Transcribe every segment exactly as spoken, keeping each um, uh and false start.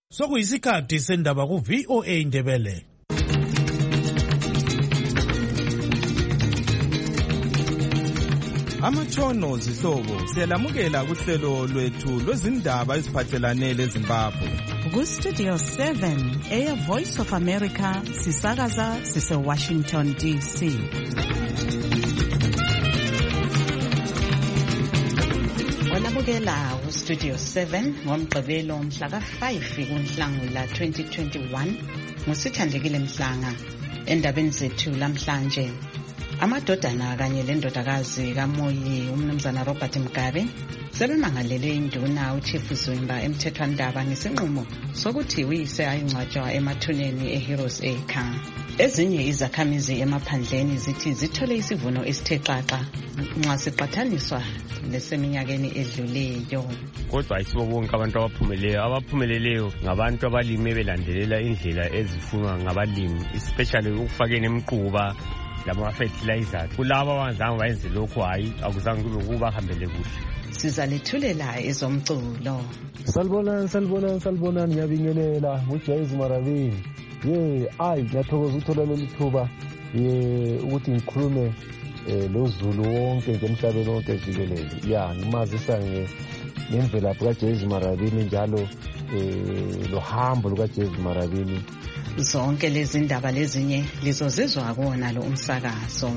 Sokuyisikhathi sendaba ku V O A Indebele. Amatshono zihlobo siyalamukela kuhlelo lwethu lwezindaba eziphathelane leZimbabwe. Ku Studio seven eya Voice of America sisakaza sise Washington D C. Walabukela ku Studio seven ngomgqibelo mhla ka five kuNhlangula twenty twenty-one ngusithandekile Mhlanga. Endabeni zethu lamhlanje, amadodana kanye lendodakazi kaMoyi umnumzana Robert Mugabe sebemangalele induna uChief Zwimba emthethwandaba ngesinqumo sokuthi uyise ayingcwatshwa emathuneni eHeroes Acre. Ezinye izakhamizi emaphandleni zithi zithole isivuno esithe xaxa nxa siqathaniswa leseminyakeni edluleyo. Kodwa ayisibo bonke abantu abaphumeleleyo. Abaphumeleleyo ngabantu abalimi belandelela indlela ezifunwa ngabalimi, especially ukufakeni emquba lama-fertilizers. Kulaba abazange bayenze lokho, hayi akuzange kube kubahambele kuhle. Sizalethulela ezomculo. Salibonani, salibonani, salibonani, ngiyabingelela uJayez Marabini. Ye, ayi ngiyathokoza ukuthola leli thuba ye ukuthi ngikhulume lo Zulu wonke ngemhlabeni wonke jikelele. Ya, ngimazisa ngemvelaphi kaJayez Marabini njalo lo hambo lukaJayez Marabini. Zonke lezi ndaba lezinye lizozizwa kuona lo umsakazo.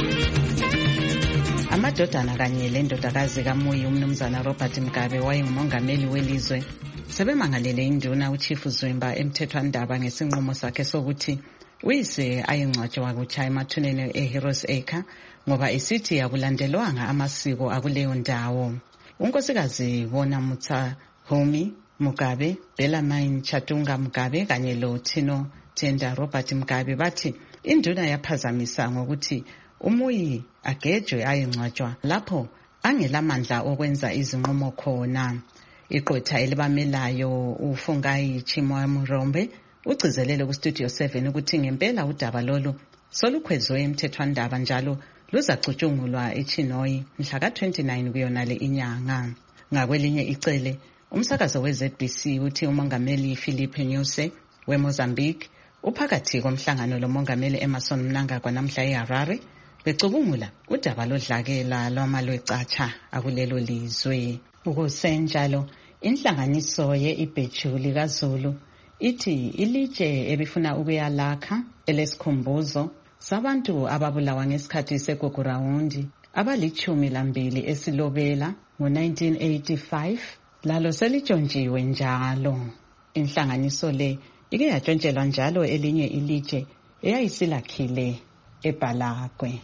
Amadodana kanye lendodakazi kaMoyi umnumzana Robert Mugabe wayengumongameli welizwe sebemangalele induna uChief Zwimba emthethwandaba ngesinqumo sakhe sokuthi uyise ayingcwatshwa kutsha emathuneni eHeroes Acre ngoba isithi akulandelwanga amasiko akuleyo ndawo. Unkosikazi Bona Mutsa Homi Mugabe, Bellarmine Chatunga Mugabe kanye lo Tino Tenda Robert Mugabe bathi induna yaphazamisa ngokuthi uMoyi agejwe ayingcwatshwa lapho angelamandla okwenza izinqumo khona. Iqotha elibamelayo uFungai Chimamurombe ugcizelele ku Studio seven ukuthi ngempela udaba lolu solukhwezwe emthethwandaba njalo luzacutshungulwa eChinoyi mhla ka twenty-nine kuyona le inyanga. Ngakwelinye icele, umsakazo we-Z B C uthi umongameli Philip Nyusi weMozambique uphakathi komhlangano lomongameli Emmerson Mnangagwa namhla eHarare becubungula udaba lodlakela lwamalwecatsha akulelo lizwe. Ukusenjalo, inhlanganiso ye-Ibhejuli kaZulu ithi ilitshe ebifuna ukuyalakha elesikhumbuzo sabantu ababulawa ngesikhathi segugurawundi abalichumi lambili esilobela ngo nineteen eighty-five lalo selijonshiwe njalo. Inhlanganiso le ike yatshontshelwa njalo elinye ilitshe eyayisilakhile eBalagwe.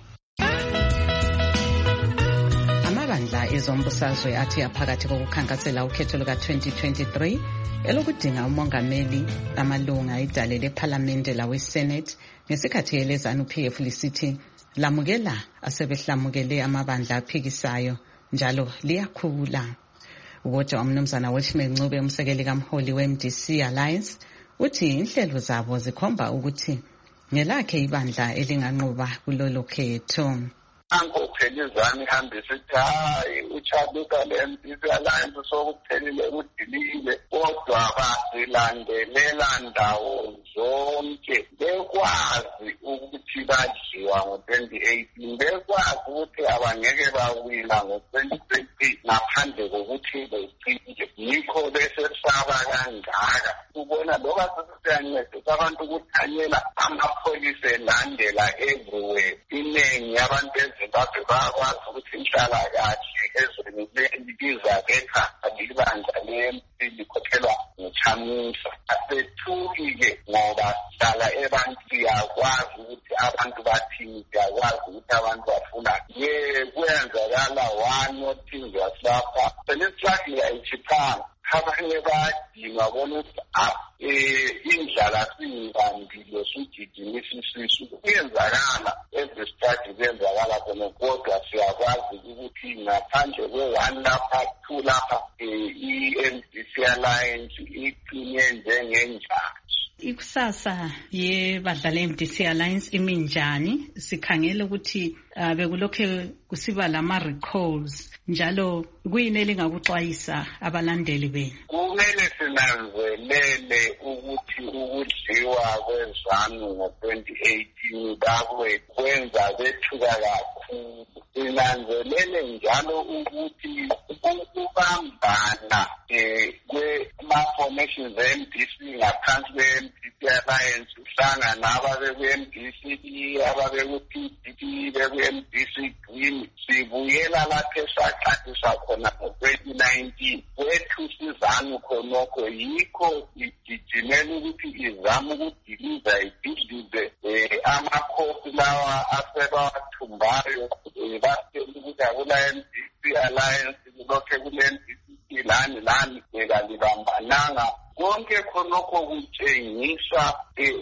Amabandla ezombusazwe athi aphakathi kokukhankasela ukhetho luka twenty twenty-three elokudinga umongameli amalunga idale lephalamende lawe-Senate ngesikhathi eleZANU-P F lisithi lamukela asebehlamukele amabandla aphikisayo njalo liyakhula. Kodwa umnumzana Welshman Ncube umsekeli kamholi we-M D C Alliance uthi inhlelo zabo zikhomba ukuthi ngelakhe ibandla elinganqoba kulolo khetho. Angophelizana ihambise hayi uChaluka le-M D C Alliance sokuphelile udilile kodwa basilandelela ndawo zonke bekwazi ukuthi badliwa ngo twenty eighteen bekwazi ukuthi abangeke bawina ngo twenty twenty ngaphandle kokuthi beqile. Yikho besesaba kangaka ubona loba sesiyancedisa abantu ukuthanyela amapholisa elandela everywhere. Inengi abantu eZimbabwe bakwazi ukuthi inhlalakahle ezweni lizaketha libandla le-M C likhokhelwa nguChamisa. Asethuki-ke ngoba hlala abantu siyakwazi ukuthi abantu bathini, siyakwazi ukuthi abantu bafuna. Ye kuyenzakala one othingi wasilapha selisihlakile ayichiphanga abanye badinga bona ukuthi indlala siyibambile sugijimisa isisu. Kuyenzakala ezistadi kuyenzakala khona kodwa siyakwazi ukuthi ngaphandle kwe-one lapha two lapha i-M D C Alliance iqine njengenjalo. Ikusasa yebandla le-M D C Alliance imi njani? Sikhangele ukuthi uh, bekulokhe kusiba lama recalls njalo kuyini elingakuxwayisa abalandeli benu? Kumele sinanzelele ukuthi ukudliwa kwezanu ngo twenty eighteen bakwe kwenza bethuka kakhulu. Sinanzelele njalo ukuthi ukubambana eh kwe-formations e-M D C ngaphansi kwe-M D C Alliance uhlangana ababe-M D C, ababe-P D P, beku-M D C Green, sibuyela lapho esaqalisa khona ngo-twenty nineteen. Kwethu sizanu khonokho yikho igijimela ukuthi izama ukudiliza idilize amakhosi lawa asebawathumbayo batshela ukuthi akula-M D C Alliance kulokhe kule-M D C lani lani kalibambananga. Konke khonokho kutshengisa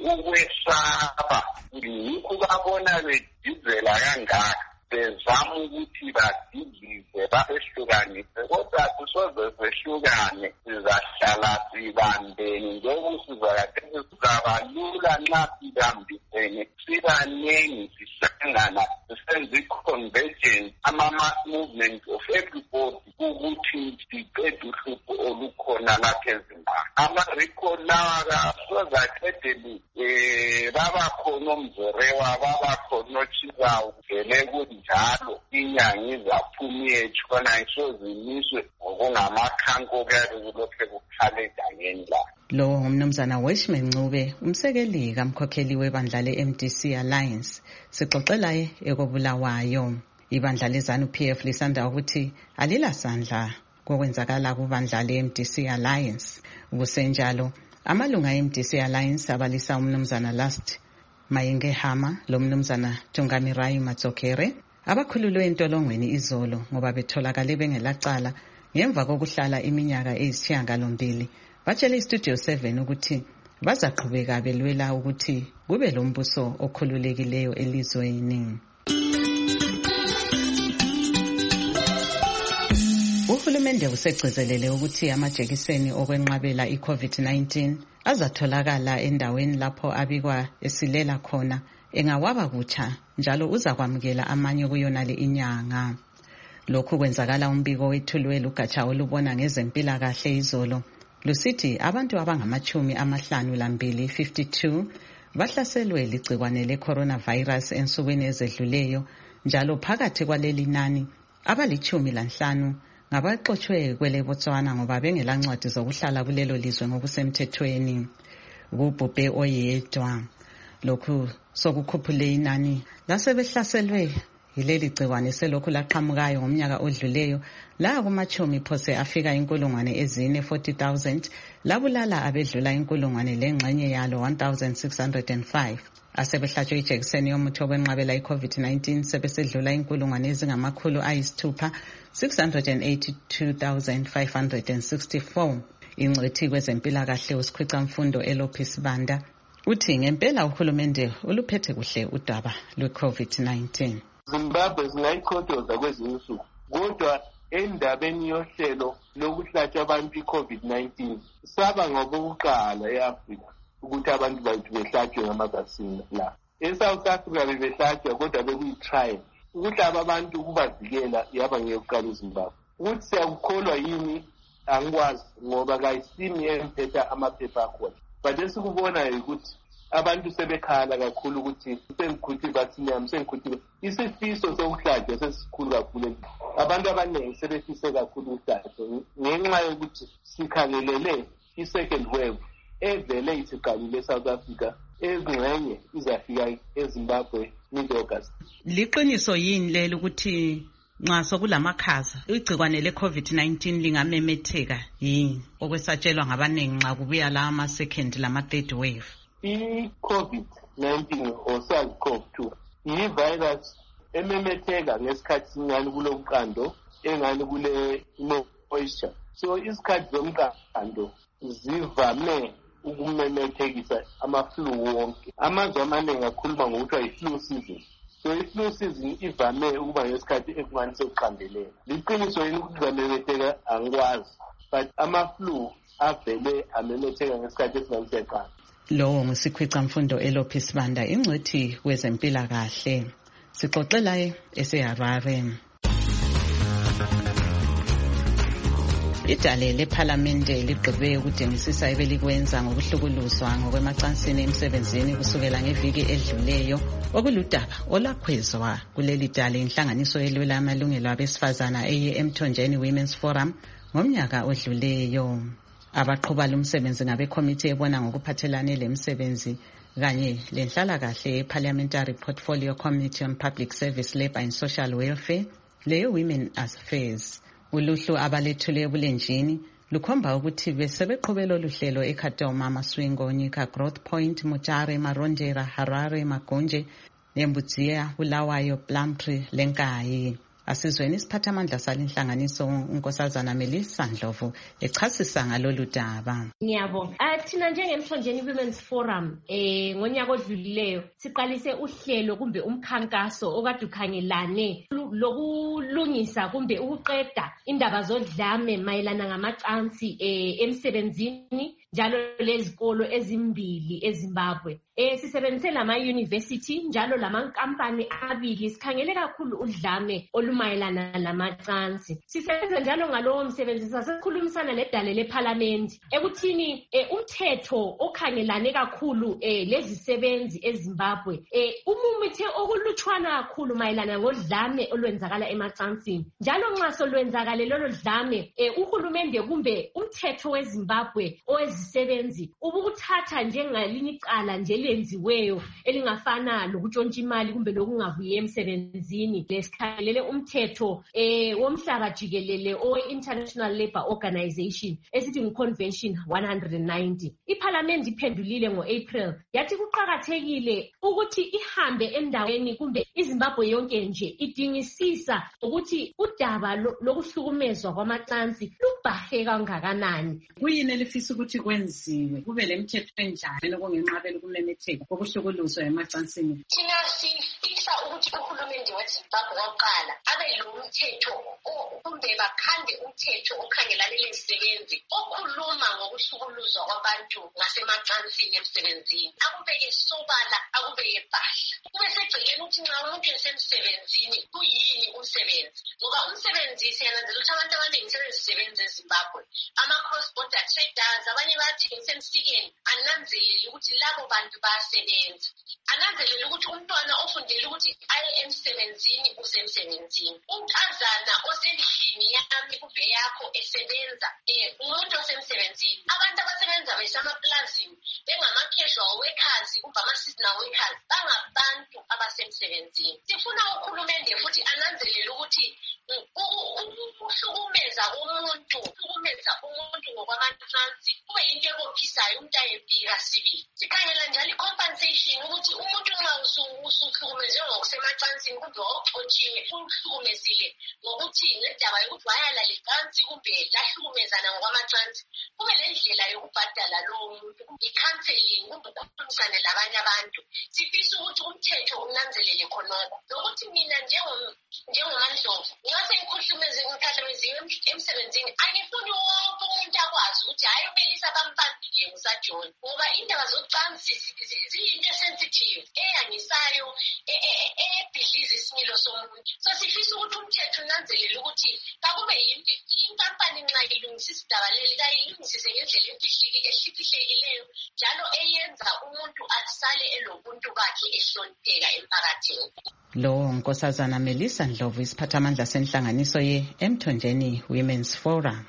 ukwesaba. Yikho babona bedizela kangaka bezama ukuthi badilize babehlukanise, kodwa kusoze sehlukane, sizahlala sibambene njengoba sizakade sizaba lula nxa sibambisene sibanengi sihlangana sisenze i-convergence ama-mass movement of everybody ukuthi siqede uhlupho olukhona lapha eZimbabwe. Ama-recall lawa kasoze aqedele um babakhona omzorewa, babakhona ochizawu, vele kunjalo inyanga izaphuma iyethu khona isozimiswe ngokungamakhanko kuyabe kulokhe kukhale egangeni la. Lo ngumnumzana Weshman Ncube, umsekeli kamkhokheli webandla le-M D C Alliance. Sixoxela ekobulawayo. Ibandla lezanu P F lisanda ukuthi alila sandla kokwenzakala kubandla le-M D C Alliance. Kusenjalo amalunga e-M D C Alliance abalisa umnumzana Last Mayenge Hama lo mnumzana Tungamirai Matsokere abakhululwe entolongweni izolo ngoba betholakale bengelacala ngemva kokuhlala iminyaka eyisishiyagalombili. Batshele iStudio seven ukuthi bazaqhubeka belwela ukuthi kube lombuso okhululekileyo elizweni. Uhulumende usegcizelele ukuthi amajekiseni okwenqabela i-COVID nineteen azatholakala endaweni lapho abikwa esilela khona engawaba kutsha njalo uzakwamukela amanye kuyonale inyanga. Lokhu kwenzakala umbiko wethulwe lugatsha olubona ngezempilakahle izolo lusithi abantu abangamachumi amahlanu lambili fifty-two bahlaselwe ligcikwane le-coronavirus ensukwini ezedluleyo, njalo phakathi kwaleli nani abalichumi lanhlanu ngabaxotshwe kwele Botswana ngoba bengelancwadi zokuhlala kulelo lizwe ngokusemthethweni. Kubhubhe oyedwa. Lokhu sokukhuphule inani lasebehlaselwe yileli gciwane selokhu laqhamukayo ngomnyaka odluleyo la kumachumi phose afika inkulungwane ezine forty thousand labulala abedlula inkulungwane lengxenye yalo one thousand six hundred five. Asebehlatshwe ijekiseni yomuthi wokwenqabela i-COVID nineteen sebesedlula inkulungwane ezingamakhulu ayisithupha six hundred eighty-two thousand five hundred sixty-four. Ingcwethi kwezempilakahle usikhwicamfundo Elophi Sibanda uthi ngempela uhulumende uluphethe kuhle udaba lwe-COVID nineteen. Zimbabwe singayikhontoza kwezinye insuku, kodwa endabeni yohlelo lokuhlatshwa abantu i-COVID nineteen saba ngokokuqala e-Afrika ukuthi abantu bathu behlatshwe ngamavasini la. E-South Africa bebehlatshwa kodwa bekuyi-trial. Ukuhlaba abantu ukubavikela yaba ngeyokuqala eZimbabwe. Ukuthi siyakukholwa yini angikwazi ngoba kayisimi emphetha amaphepha akhona. But esikubonayo ukuthi abantu sebekhala kakhulu ukuthi sengikhuthi vaccine yami sengikhuthi isifiso sokuhlatshwa sesikhulu kakhulu. Abantu abaningi sebefise kakhulu ukuhlatshwa ngenxa yokuthi sikhangelele i-second wave evele isiqalile eSouth Africa, ezingxenye izafika eZimbabwe mid-August. Liqiniso yini lelo ukuthi nxa sokulamakhaza igcikwane le-COVID nineteen lingamemetheka yini okwesatshelwa ngabaningi nxa kubuya la ama-second lama-third wave? I-COVID nineteen or SARS-CoV two yi-virus ememetheka ngesikhathi sincane kuloqando engani kule moisture. So isikhathi zomqando zivame ukumemethekisa ama-flu wonke. Amazwe amaningi akhuluma ngokuthiwa yi-flu season. So i-flu season ivame ukuba ngesikhathi ekungani sekuqandelela. Liqiniso yini ukuthi zamemetheka angikwazi, but ama-flu avele amemetheka ngesikhathi esingani seqanda. Lowo ngusikhwicamfundo Elophi Sibanda, ingcwethi kwezempilakahle. Sixoxela eseHarare. Idale lephalamende ligqibe ukudingisisa ebelikwenza ngokuhlukuluzwa ngokwemacansini emsebenzini kusukela ngeviki edluleyo, okuludaba olwakhwezwa kuleli dale inhlanganiso elwela amalungelo abesifazana eye Emthonjeni Women's Forum ngomnyaka odluleyo. Abaqhuba lumsebenzi ngabekomiti ebona ngokuphathelane lemsebenzi kanye lenhlalakahle ye-Parliamentary Portfolio Committee on Public Service, Labour and Social Welfare leyo Women Affairs. Uluhlu abalethule ebulenjini lukhomba ukuthi besebeqhubela oluhlelo eKhatoma, Maswingo, Nyika, Growth Point, Mutare, Marondera, Harare, Magonje, Nembudziya, Bulawayo, Plumtree, Lenkayi. Asizweni isiphathamandla salinhlanganiso uNkosazana Melissa Ndlovu echasisa ngalolu daba. Ngiyabonga. Athina njengeMthonjeni Women's Forum eh ngonyaka odlulileyo siqalise uhlelo kumbe umkhankaso okade ukhangelane lokulungisa kumbe ukuqeda indaba zodlame mayelana ngamacansi eh emsebenzini njalo lezikolo ezimbili eZimbabwe. Eh sisebenzise lama university njalo lama company abili sikhangele kakhulu udlame olumayelana lamacansi. Sisebenza njalo ngalowo msebenzi sasikhulumisana nedale leParliament ekuthini eh, umthetho okhangelane kakhulu eh lezisebenzi eZimbabwe eh umumithe okulutshwana kakhulu mayelana ngodlame olwenzakala emacansini. Njalo nxa solwenzakale lolo dlame eh uhulumende kumbe umthetho weZimbabwe owezisebenzi ubukuthatha njengalinye icala nje lenziweyo elingafana lokutshontsha imali kumbe lokungavuyi emsebenzini. Lesikhalele umthetho eh womhlaba jikelele owe-International Labour Organization esithi ngu-Convention one ninety. IParliament iphendulile ngo-April yathi kuqakathekile ukuthi ihambe endaweni kumbe iZimbabwe yonke nje idingisisa ukuthi udaba lokuhlukumezwa kwamacansi lubhahe kangakanani. Kuyini elifisa ukuthi kwenziwe kube lemthetho enjalo okungenqabela ukumemetheka kokuhlukuluzwa emacansini? Thina sifisa ukuthi uhulumende weZimbabwe oqala abe lo mthetho kumbe bakhande umthetho okhangelane lezisebenzi okhuluma ngokuhlukuluzwa kwabantu ngasemacansini emsebenzini. Akube isobala, akube ebhahla. Kube segcekeni ukuthi nxa umuntu esemsebenzini kuyini umsebenzi. Ngoba umsebenzi siyananzela ukuthi abantu abaningi sebezisebenza eZimbabwe. Ama-cross border traders abanye bathengisa emsikeni ananzelele ukuthi labo bantu bayasebenza. Ananzelele ukuthi umntwana ofundele ukuthi aye emsebenzini usemsebenzini. Unkazana osendlini yami kumbe yakho esebenza eh umuntu osemsebenzini. Abantu abasebenza besemaplazini bengama-casual workers kumbe ama-seasonal workers bangabantu abasemsebenzini. Sifuna uhulumende futhi ananzelele ukuthi ukuhlukumeza umuntu ukuhlukumeza umuntu ngokwamacansi kube yinto ebophisayo umuntu ayempika sibili. Sikhangela njalo i-compensation ukuthi umuntu nxa usuhlukumezwe ngokusemacansini kumbe wawuxotshiwe uhlukumezile ngokuthi ngendaba yokuthi wayala lecansi kumbe lahlukumezana ngokwamacansi kube lendlela yokubhadala lowo muntu kumbe i-counseling kumbe ukukhulumisana labanye abantu. Sifisa ukuthi umthetho unanzelele khonokho nokuthi mina njengoMandlovu nxa sengikhuhlumeziwe emsebenzini angifuni wonke umuntu akwazi ukuthi hayi umelisa bampandile ngusajoni ngoba indaba zocansi ziyinto esensitive eyangisayo ebhidliza isimilo somuntu. So sifisa ukuthi umthetho unanzelele ukuthi kakube yinto inkampani nxa ilungisisa idaba leli kayilungisise ngendlela ehliphileyo njalo eyenza umuntu asale elobuntu bakhe ehlonipheka emphakathini. Lo Nkosazana Melissa Ndlovu isiphathamandla senhlanganiso ye Emthonjeni Women's Forum.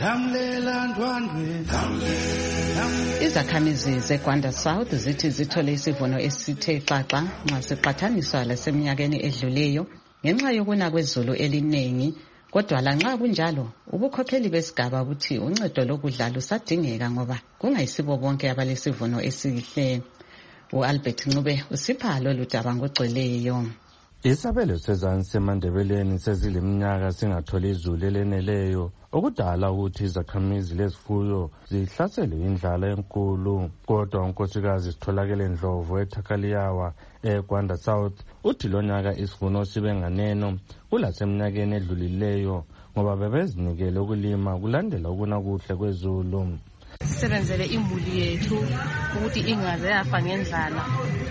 Izakhamizi zeGwanda South zithi zithole isivuno esithe xaxa nxa siqathaniswa laseminyakeni edluleyo ngenxa yokuna kwezulu eliningi. Kodwa lanxa kunjalo ubukhokheli besigaba buthi uncedo lokudla lusadingeka ngoba kungayisibo bonke abalesivuno esihle. uAlbert Ncube usipha lolu daba ngogcweleyo. Isabelo sezansi semandebeleni sezileminyaka singatholi izulu eleneleyo okudala ukuthi izakhamizi lezifuyo zihlaselwe indlala enkulu. Kodwa unkosikazi Sitholakele Ndlovu eThakaliyawa eGwanda South uthi lo nyaka isivuno sibe nganeno kulaseminyakeni edlulileyo ngoba bebezinikele ukulima kulandela ukuna kuhle kwezulu. sisebenzele imuli yethu ukuthi ingaze yafa ngendlala.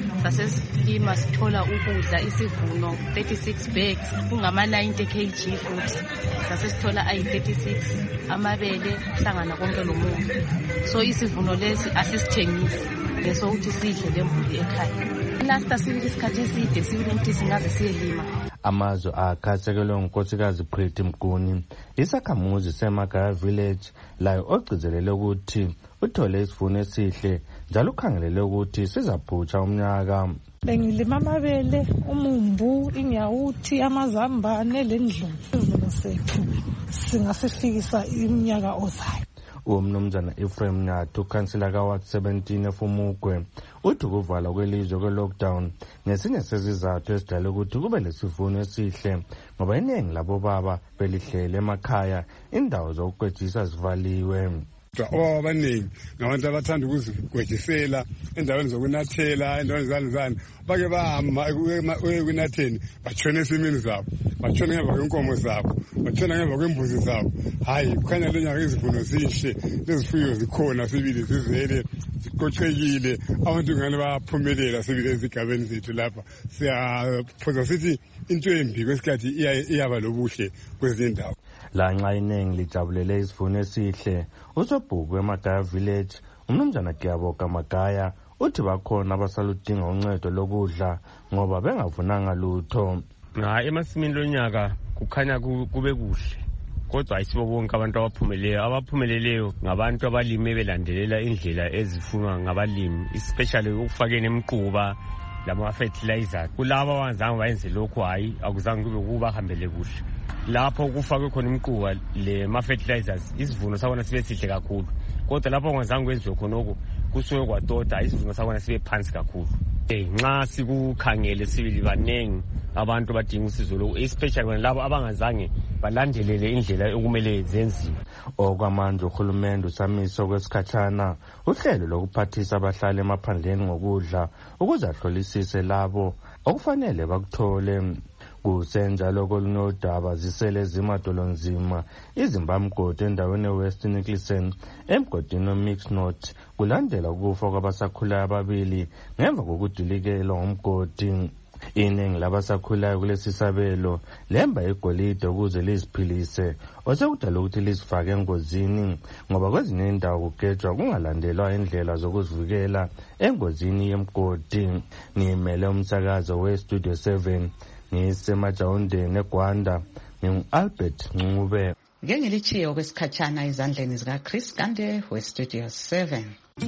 Sasesilima sithola ukudla isivuno thirty-six bags kungama ninety kilograms futhi. Sasesithola ayi thirty-six amabele hlangana konke lo muntu. So isivuno lesi asisithengisi leso ukuthi sidle lembuli ekhaya. Last asibili isikhathi eside sibili ukuthi singaze siyelima. Amazwe akhasekelwe ngunkosikazi Pretty Mguni isakhamuzi seMagaya village layo ogcizelele ukuthi uthole isivuno esihle njalo ukhangelele ukuthi sizaphutsha umnyaka. Bengilima amabele, umumbu, inyawuthi, amazambane lendlovu. Isivuno sethu singasifikisa iminyaka ozayo. Umnumzana Ephraim Nyathu kansila ka Ward seventeen eFumugwe uthi ukuvala kwelizwe kwe-lockdown ngesinye sezizathu esidala ukuthi kube lesivuno esihle ngoba iningi labo baba belihlele emakhaya indawo zokukwejisa zivaliwe. Obaba abaningi ngabantu abathanda ukuzigwejisela endaweni zokunathela endaweni zani zani bake bahamba ekunatheni batshona esimini zabo batshona ngemva kwenkomo zabo batshona ngemva kwembuzi zabo. Hayi kukhanya lenyaka izivuno zihle lezifuyo zikhona sibili zizele ziqoqekile abantu ngane bayaphumelela sibili ezigabeni zethu lapha. Siyaphoza sithi into embi kwesikhathi iyaba lobuhle kwezinye indawo. Lanxa iningi lijabulele isivuno esihle usobhuku eMagaya village umnumzana Giyaboka Magaya uthi bakhona abasaludinga uncedo lokudla ngoba bengavunanga lutho. Nga emasimini lonyaka kukhanya kube kuhle kodwa ayisibo bonke abantu abaphumeleleyo. Abaphumeleleyo ngabantu abalimi belandelela indlela ezifunwa ngabalimi especially ukufakeni emquba lama fertilizer. Kulabo abanzange bayenze lokho hayi akuzange kube kubahambele kuhle. Lapho kufakwe khona imquba le ma fertilizers isivuno sakona sibe sihle kakhulu kodwa lapho ongazange kwenziwe khonoko kusuke kwatoda isivuno sakona sibe phansi kakhulu. Eh nxa sikukhangele sibili banengi abantu badinga usizo lo especially labo abangazange balandelele indlela ekumele zenziwe. Okwamanje uhulumende usamiso kwesikhatshana uhlelo lokuphathisa abahlali emaphandleni ngokudla ukuze ahlolisise labo okufanele bakuthole. Kusenjalo kolunodaba zisele zimadolonzima izimbamgodi endaweni eWest Nicholson emgodini oMixnot kulandela ukufa kwabasakhulayo ababili ngemva kokudilikelwa ngumgodi. Iningi labasakhulayo kulesi sabelo lemba igolide ukuze liziphilise osekudala ukuthi lizifake engozini ngoba kwezinye indawo kugejwa kungalandelwa indlela zokuzivikela engozini yemgodi. Ngimele umsakazo weStudio seven ngisemajawundeni eGwanda ngingu-Albert Ncube. Ngeke ngilichiye okwesikhatshana ezandleni zika Chris Gande weStudio seven.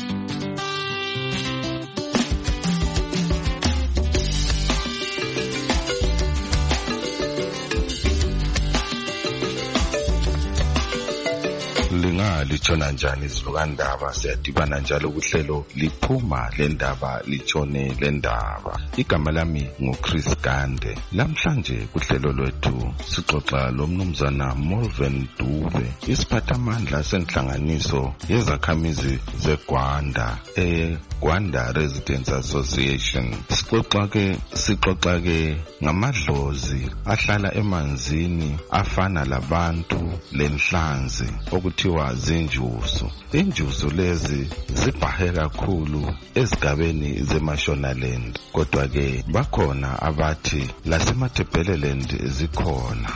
Litshona njani izilukandaba siyadibana njalo kuhlelo liphuma lendaba litshone lendaba. Igama lami nguChris Gande. Lamhlanje kuhlelo lwethu sixoxa lomnumzana Morven Dube isiphathamandla senhlanganiso yezakhamizi zeGwanda eGwanda Residents Association. Sixoxa ke sixoxa ke ngamadlozi ahlala emanzini afana labantu lenhlanzi okuthiwa zinjuso. Injuso lezi zibhahe kakhulu ezigabeni zeMashonaland kodwa ke bakhona abathi laseMatabeleland zikhona.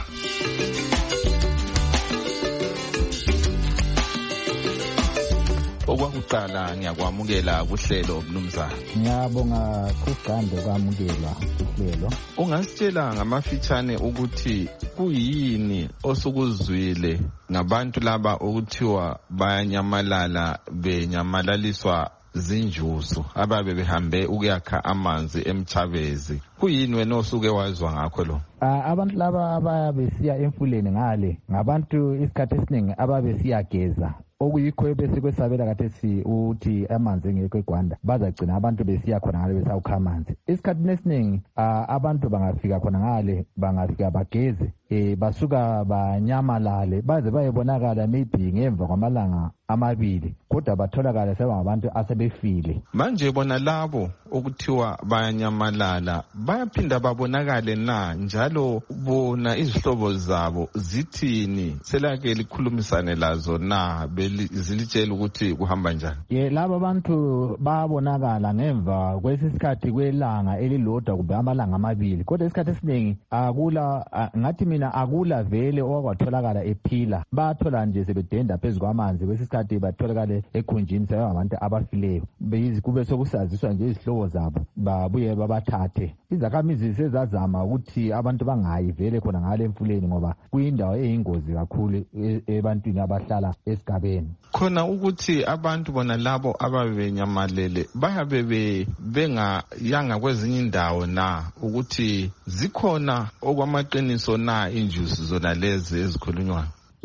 Okwakuqala ngiyakwamukela kuhlelo mnumzana. Ngiyabonga Chris kwamukela kuhlelo. Ungasitshela ngamafitshane ukuthi kuyini osukuzwile ngabantu laba okuthiwa bayanyamalala benyamalaliswa zinjuso ababe behambe ukuyakha amanzi emchabezi? Kuyini wena osuke wazwa ngakho lo? Abantu laba abayabesiya emfuleni ngale ngabantu isikhathi esiningi ababesiyageza okuyikho besekwesabela kathesi uthi amanzi engekho eGwanda bazagcina abantu besiya khona ngale besawukha amanzi. Isikhathi esiningi abantu bangafika khona ngale bangafika bageze eh basuka banyamalale baze bayebonakala maybe ngemva kwamalanga amabili kodwa batholakala sebangabantu asebefile. Manje bona labo okuthiwa bayanyamalala bayaphinda babonakale na njalo bona izihlobo zabo zithini selake likhulumisane lazo na zilitshela ukuthi kuhamba njani? Ye labo abantu babonakala ngemva kwesisikhathi kwelanga elilodwa kumbe amalanga amabili kodwa isikhathi esiningi akula ngathi mina akula vele okwatholakala ephila bathola nje sebedenda phezulu kwamanzi kwesisikhathi batholakale ekhunjini sabantu abafileyo beyizi kube sokusaziswa nje izihlobo zabo babuye babathathe. Izakhamizi sezazama ukuthi abantu bangayi vele khona ngale emfuleni ngoba kuyindawo eyingozi kakhulu ebantwini abahlala esigabeni. Khona ukuthi abantu bona labo ababenyamalele bayabe bengayanga kwezinye indawo na ukuthi zikhona okwamaqiniso na injusi zona lezi ezikhulunywayo?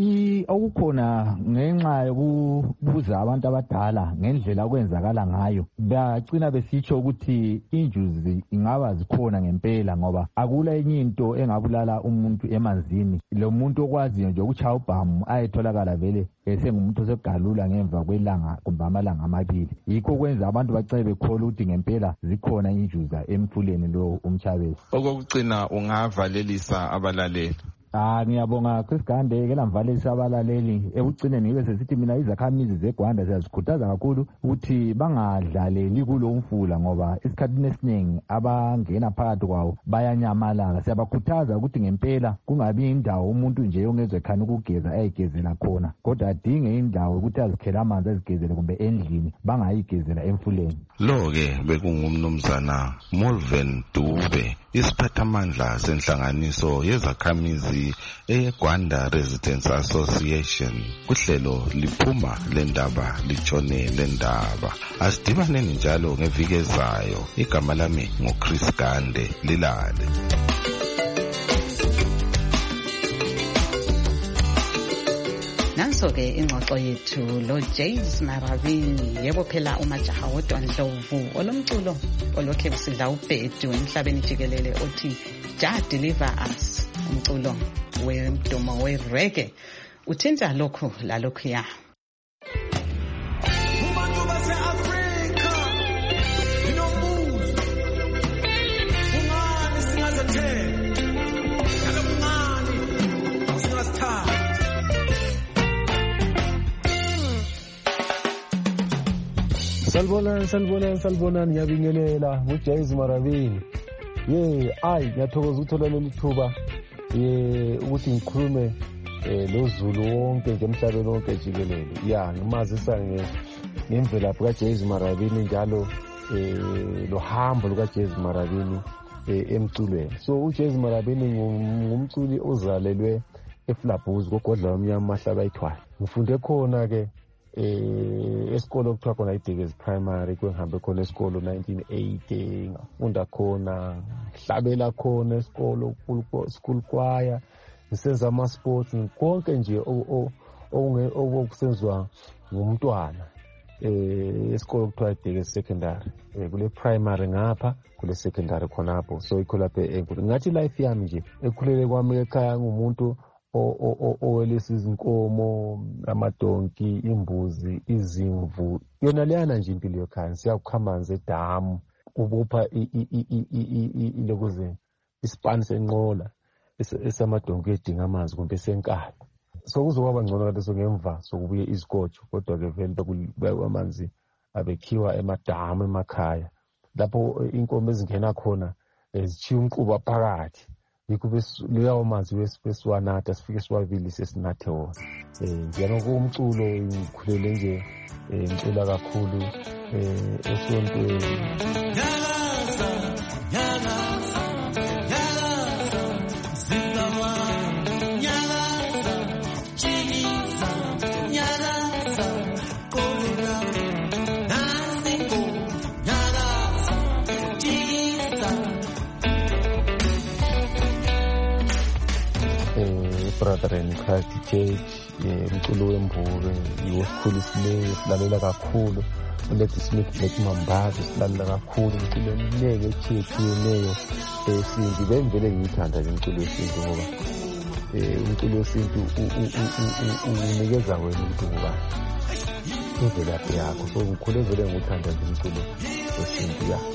I okukhona ngenxa yokubuza abantu abadala ngendlela okwenzakala ngayo bagcina besitsho ukuthi injuzi ingaba zikhona ngempela ngoba akula enye into engabulala umuntu emanzini. Lo muntu okwaziyo nje ukuchaya ubhamu ayetholakala vele esengumuntu osegalula ngemva kwelanga kumbe amalanga amabili. Yikho kwenza abantu bacebe bekhola ukuthi ngempela zikhona injuza emfuleni lo umchabezi. Okugcina ungavalelisa abalaleli. Ah ngiyabonga Chris Gande ke lamvalisa abalaleli ekugcineni ngibe sesithi mina izakhamizi zeGwanda siyazikhuthaza kakhulu ukuthi bangadlaleli kulo umfula ngoba isikhathi esiningi abangena phakathi kwawo bayanyamalala. Siyabakhuthaza ukuthi ngempela kungabi indawo umuntu nje ongezwe khani ukugeza ayigezela khona kodwa adinge indawo ukuthi azikhela amanzi azigezele kumbe endlini bangayigezela emfuleni. Lo ke bekungumnumzana Molven Dube isiphathamandla senhlanganiso yezakhamizi eGwanda Residents Association. Kuhlelo liphuma lendaba litshone lendaba. Asidibaneni njalo ngeviki ezayo. Igama lami nguChris Gande. Lilale. Nanso-ke ingxoxo yethu lo James Maravini. Yebo phela umajaha wodwa Ndlovu olomculo olokhe usidla ubhedu emhlabeni jikelele othi Ja Deliver Us, umculo wemdumo we-reggae uthinta lokhu lalokhuya. Salbonani salbonani salbonani ngiyabingelela uJames Maravini. Ye ayi ngiyathokoza ukuthola leli thuba ye ukuthi ngikhulume lo Zulu wonke nje emhlabeni wonke jikelele. Ya ngimazisa ngemvelaphi kaJames Maravini njalo lo hambo lukaJames Maravini emculweni. So uJames Maravini ngumculi ozalelwe eFlabhuzi kogodla omnyama mahlaba ithwala. Ngifunde khona ke eh esikolo okuthiwa khona iDiggers Primary kwengihambe khona esikolo nineteen eighty ngafunda khona hlabela khona esikolo school choir ngisenza ama sports konke nje okusenziwa ngumntwana eh esikolo okuthiwa iDiggers Secondary kule primary ngapha kule secondary khonapho. So ikho lapha enkulu ngathi life yami nje ekhulele kwami ekhaya ngumuntu owelisa izinkomo, amadonki, imbuzi, izimvu. Yona leyana nje impilo yokhaya. Siyakukhamanza edamu ubupha ilokuze isipani senqola esamadonki edinga amanzi kumbe senkala. So kuzokuba ngcono leso ngemva sokubuye isikotho kodwa ke vele amanzi abekhiwa emadamu emakhaya lapho inkomo ezingena khona ezichiya umquba phakathi. Yikho leyo manzi wesiwanatha sifike siwabili sesinathe wona. Eh ngiyabona kumculo ngikhulele nje ngicela kakhulu eh esontweni. Brother in Christ Church, umculo wembuke yiwosikhulisileyo silalela kakhulu. uLady Smith Black Mambazi silalela kakhulu umculo emnene echithiyeneyo esintu. Bemvele ngiyithanda le mculo yesintu ngoba um umculo wesintu unikeza wena ukuthi ngubani imvelaphi yakho. So ngikhule vele ngikuthanda nje umculo wesintu ya.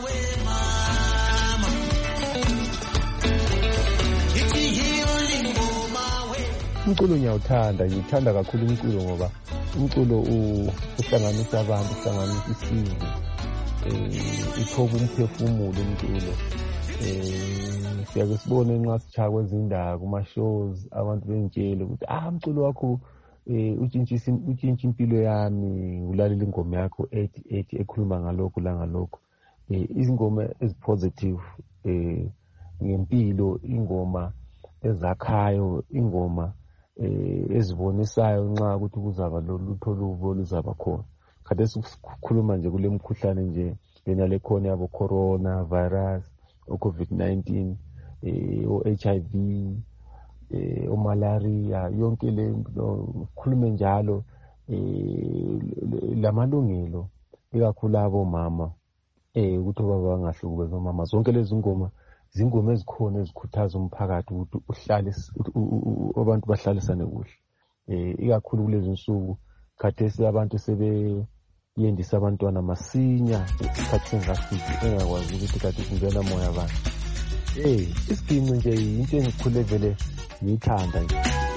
Umculo ngiyawuthanda, ngiyuthanda kakhulu umculo ngoba umculo uhlanganisa abantu, uhlanganisa isizwe, ithoba umphefumulo umculo. Um siyake sibone nxa sishaya kwezindawo kuma-shows abantu bengitshele ukuthi ah umculo wakho um utshintsha impilo yami, ulalela ingoma yakho ethi ethi ekhuluma ngalokhu la ngalokhu. Um izingoma ezipositive um ngempilo, ingoma ezakhayo, ingoma um ezibonisayo nxa ukuthi kuzaba lolutho olubi oluzaba khona. Khathesi sikhuluma nje kule mkhuhlane nje lena lekhona yabo corona virus, o-COVID nineteen, um o-H I V, um o-malaria, yonke le khulume njalo um lamalungelo ikakhulu abomama um ukuthi obaba bangahlukubezwa omama. Zonke lezi ngoma zingoma ezikhona ezikhuthaza umphakathi ukuthi uhlale abantu bahlalisane kuhle. Um ikakhulu kulezi nsuku khathesi abantu sebeyendisa abantwana masinya isikhathi singafiki engakwazi ukuthi kade kungena moya bani. Eh isigcinci nje into engikhule vele ngiyithanda nje.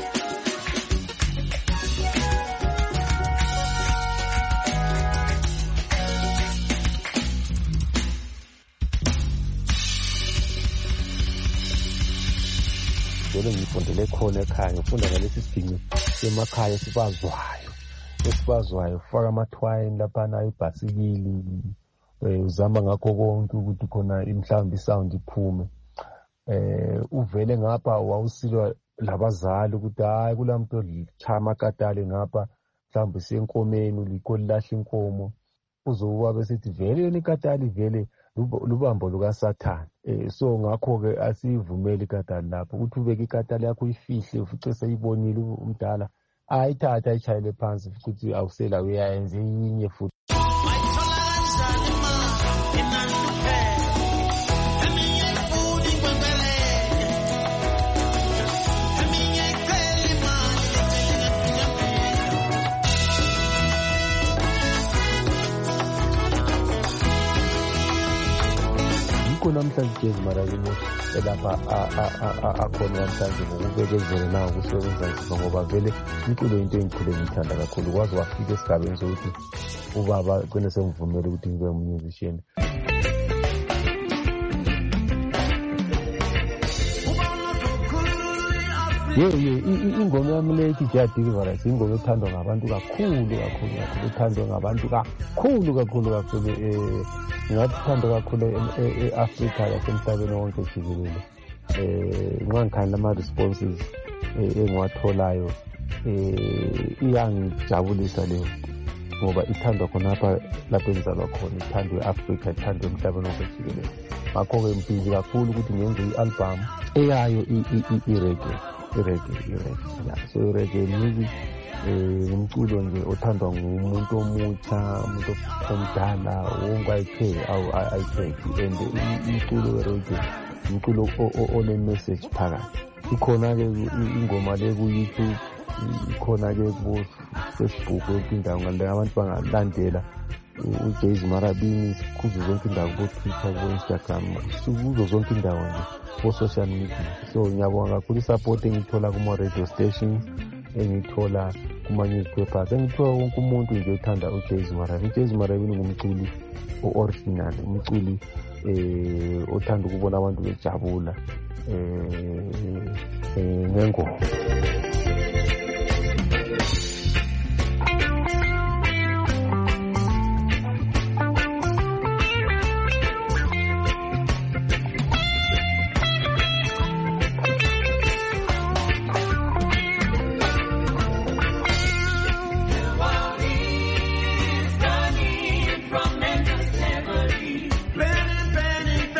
Vele ngifundele khona ekhaya, ngifunda ngalesi sigcinci semakhaya sibazwayo. Esibazwayo faka amathwayini laphana ibhasikili, uzama ngakho konke ukuthi khona mhlawumbe isound iphume. Eh uvele ngapha wawusilwa labazali ukuthi hayi kulamuntu olichama amakatale ngapha mhlawumbe senkomeni uliko lilahle inkomo, uzoba besithi vele yona ikatali vele lubambo lukaSathane. Eh so ngakho ke asivumeli ikatali lapho ukuthi ubeke ikatali yakho ifihle ufice seyibonile umdala ayithatha ayishayele phansi futhi awusela uyayenza inye futhi. Namhlanje Jazz Maravini elapha akhona namhlanje ngokubekezela nawo kusebenza nzima ngoba vele umculo into engikhule ngithanda kakhulu. Kwazi wafika esigabeni sokuthi ubaba kwene semvumela ukuthi ngibe umusician. Ye ye ingoma yami lethi Jadi River ingoma ethandwa ngabantu kakhulu kakhulu kakhulu ethandwa ngabantu kakhulu kakhulu kakhulu eh ngathandwa kakhulu eAfrica lasemhlabeni wonke jikelele. Eh ngikhanda ama responses engiwatholayo eh iyangijabulisa leyo ngoba ithandwa khonapha lapho enzalwa khona, ithandwa eAfrica, ithandwa emhlabeni wonke jikelele. Ngakho ke impilo kakhulu ukuthi ngenze i-album eyayo i-reggae reggae reggae yeah. So reggae music umculo nje othandwa ngumuntu omutsha, umuntu omdala, wonke ayikhe awu ayikhe and umculo wereggae umculo one message phakathi. Ikhona ke ingoma le ku YouTube, ikhona ke ku Facebook, yonke indawo ngale abantu bangalandela uJazz Marabini kuzo zonke indawo ku Twitter, ku Instagram, kuzo zonke indawo nje ku social media. So ngiyabonga kakhulu support engithola kuma radio stations, engithola kuma newspapers, engithola wonke umuntu nje uthanda uJazz Marabini. uJazz Marabini ngumculi o-original, umculi eh othanda ukubona abantu bejabula eh ngengoma.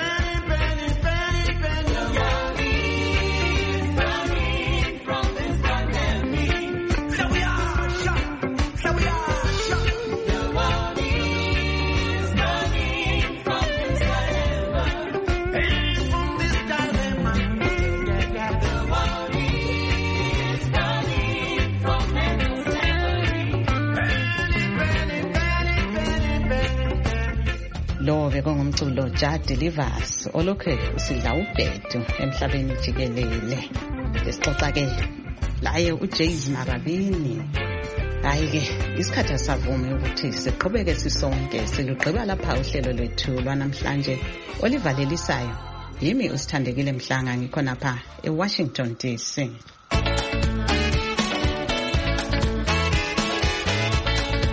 From this lo bekongumculo Ja Delivers olokhe usidla ubhedu emhlabeni jikelele. Lesixoxa ke laye uJays Marabini. Hayi ke isikhathi asavumi ukuthi siqhubeke sisonke silugqiba lapha uhlelo lwethu lwanamhlanje olivalelisayo. Yimi usithandekile Mhlanga ngikhona pha eWashington D C.